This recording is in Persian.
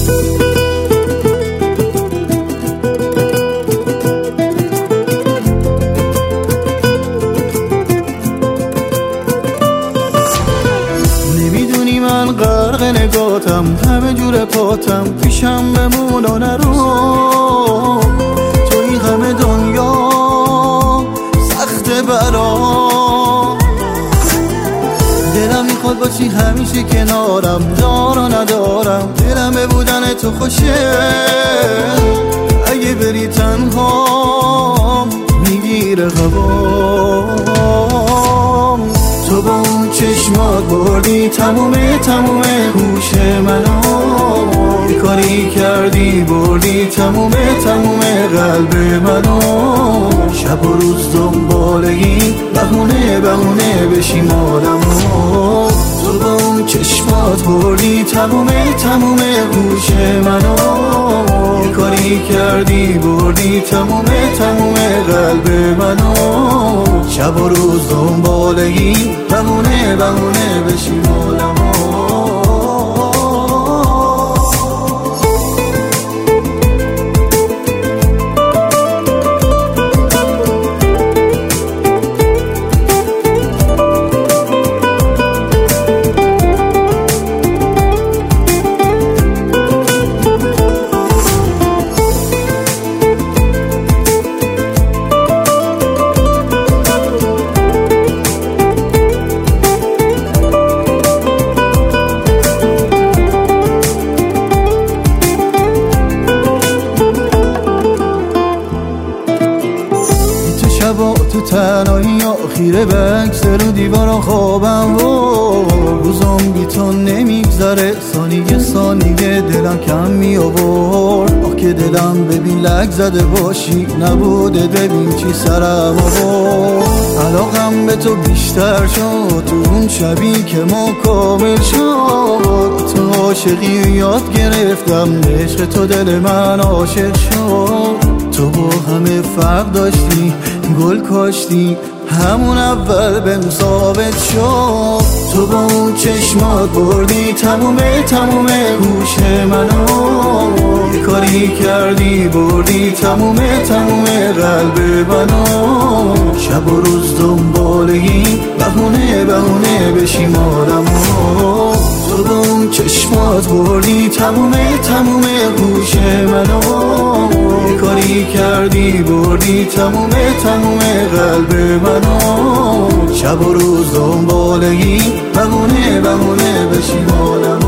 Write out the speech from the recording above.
نمیدونی من غرق نگاتم، همه جور پاتم پیشم بمون و نرو. تو این همه دنیا سخت برا، دلم میخواد باشی همیشه کنارم، دار و ندارم دلم به بودن تو خوشه. اگه بری تنها میگیره هوام. تو با اون چشمات بردی تموم هوش منو، یه کاری کردی بردی تموم قلب منو. شب و روز دنبال این بهونه بشیم آدمو. تو با اون چشمات بردی تموم هوش منو، یه کاری کردی بردی تموم قلب منو. شب و روز دنبال این بهونه بشیم آدمو. شبا تو تنهایی آخیره بکسر و دیوارا خوابم و روزم بی تو نمیگذره، ثانیه دلم کم می آورد. آخ که دلم ببین لک زده باشی، نبوده ببین چی سرم آورد. علاقم به تو بیشتر شد تو اون شبی که ما کامل شد. تو عاشقی یاد گرفتم، عشق تو دل من عاشق شد. تو با همه فرق داشتی، گل کاشتی همون اول بهم ثابت شد. تو با اون چشمات بردی تموم هوش منو، یه کاری کردی بردی تموم قلب منو. شب و روز دنبال این بهونه بشیم آدمو. تو با اون چشمات بردی تموم هوش منو، یه کاری کردی بردی تموم قلب منو. شب و روز دنبال این بهونه بشیم آدمو.